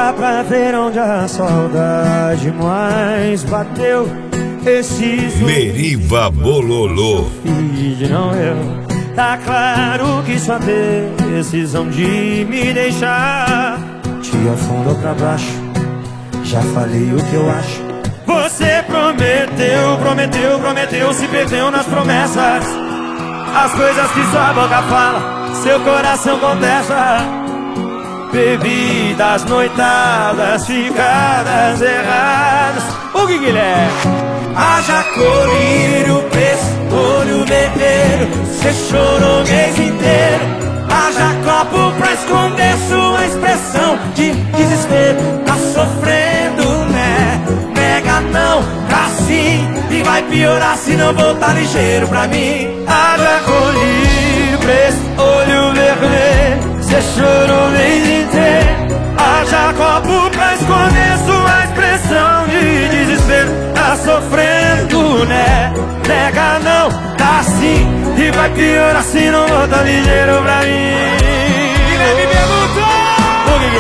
dá pra ver onde a saudade mais bateu. Esses Meriva Bololô. feed, não eu. Tá claro que sua decisão de me deixar te afundou pra baixo. Já falei o que eu acho. Você prometeu, prometeu, prometeu, se perdeu nas promessas. As coisas que sua boca fala, seu coração contesta. Bebidas, noitadas, ficadas erradas. O que Guilherme? Haja colírio, olho vermelho. Cê chorou o mês inteiro. Haja copo pra esconder sua expressão de desespero. Tá sofrendo, né? Nega não, tá sim. E vai piorar se não voltar ligeiro pra mim. Haja colírio, olho vermelho. Cê chorou o mês inteiro. Haja copo pra esconder sua expressão de desespero. Tá sofrendo, né? Nega não, tá sim. E vai piorar se não voltar ligeiro pra mim. Guilherme perguntou! O que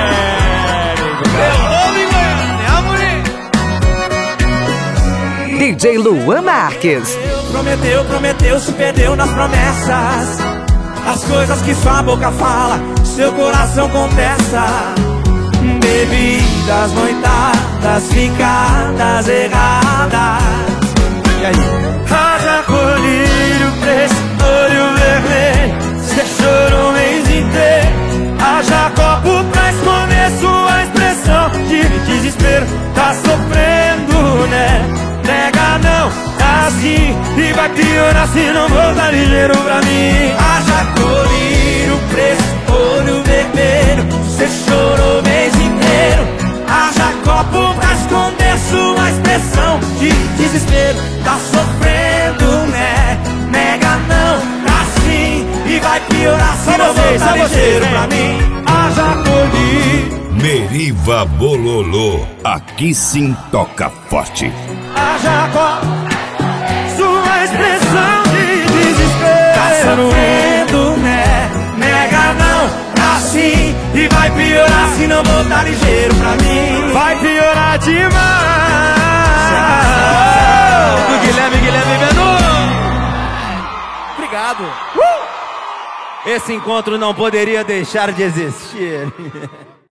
Guilherme? DJ Luan Marques. Prometeu, prometeu, se perdeu nas promessas. As coisas que sua boca fala, seu coração contesta. Bebidas, noitadas, ficadas erradas. E aí? Haja colírio, olho vermelho. Cê chorou o mês inteiro. Haja copo pra esconder sua expressão de desespero. Tá sofrendo, né? Nega não, tá assim. E vai piorar se não voltar ligeiro pra mim. Haja colírio, olho vermelho. Cê chorou o mês inteiro. Haja copo pra esconder sua expressão de desespero. Tá sofrendo, né? Nega não, tá sim. E vai piorar se não voltar ligeiro pra mim. Haja colírio. Meriva Bololô. Aqui sim toca forte. Haja copo, sua expressão de desespero. Tá sofrendo, né? Nega não, tá sim. E vai piorar se não voltar ligeiro pra mim. Vai piorar demais. Do Guilherme Menor. Obrigado. Esse encontro não poderia deixar de existir.